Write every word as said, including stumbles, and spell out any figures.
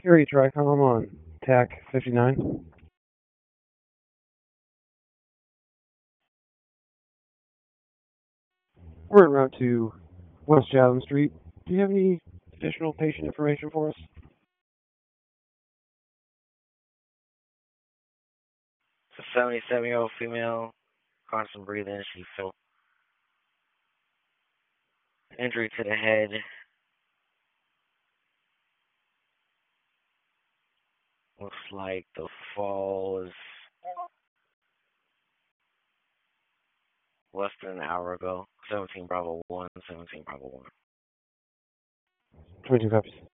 Harry Tricom on T A C fifty-nine. We're en route to West Chatham Street. Do you have any additional patient information for us? It's a seventy-seven-year-old female, constant breathing. She felt injury to the head. Looks like the fall is less than an hour ago. seventeen Bravo one, seventeen Bravo one. twenty-two copies.